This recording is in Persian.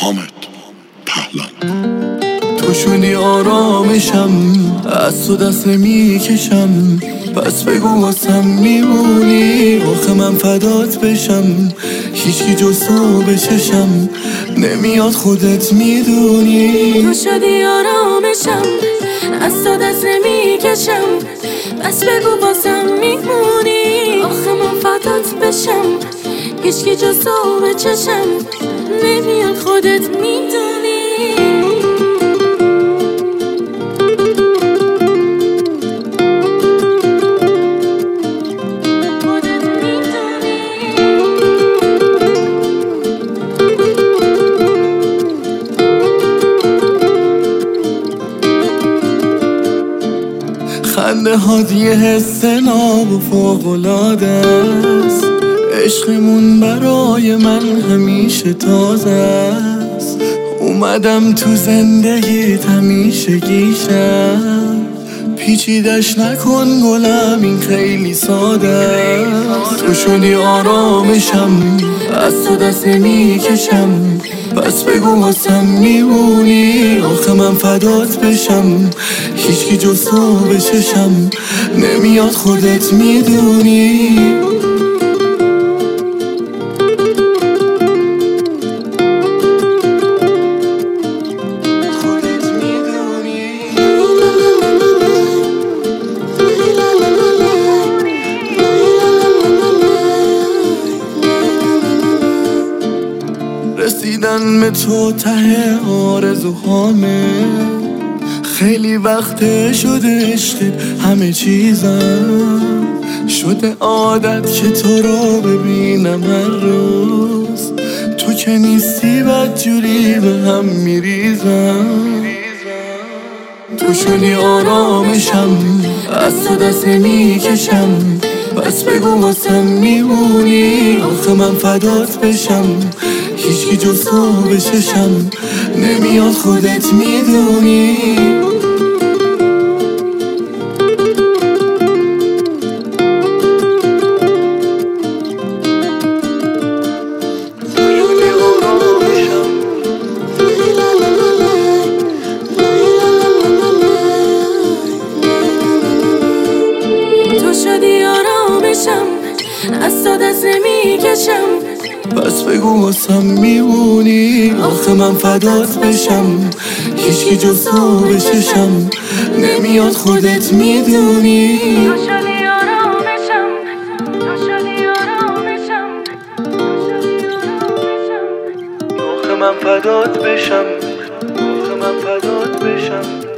حامد پهلوان. تو شدی آرامشم، از تو دست نمیکشم، پس بگو واسم میمونی، آخه من فدات بشم. هیچکی جز تو به چشم نمیاد، خودت میدونی. تو شدی آرامشم، از تو دست نمیکشم، پس بگو واسم میمونی، آخه من فدات بشم. هیچکی جز تو به چشم نمیاد، خودت میدونی. خنده هات یه حس ناب و فوق‌العاده است، عشقمون برای من همیشه تازه است. اومدم تو زندگیت همیشه گیشم، پیچیدش نکن گلم، این خیلی ساده است. تو شدی آرامشم، از تو دست نمیکشم، پس بگو واسم میمونی، آخه من فدات بشم. هیچکی جز تو به چشم نمیاد، خودت میدونی. رسیدن به تو ته آرزوهامه، خیلی وقت شده عشقت همه چیزم، شده عادت که تو رو ببینم هر روز، تو که نیستی بدجوری به هم میریزم. تو شدی آرامشم، از تو دست نمیکشم، پس بگو واسم میمونی، آخه من فدات بشم. هیچکی جز تو به چشم نمیاد، خودت میدونی. تو شدی آرامشم، از تو دست نمیکشم، پس بگو واسم میمونی، آخه من فدات بشم. هیچکی جز تو به چشم نمیاد، خودت میدونی. تو شدی آرامشم، تو شدی آرامشم، آخه من فدات بشم، آخه من فدات بشم.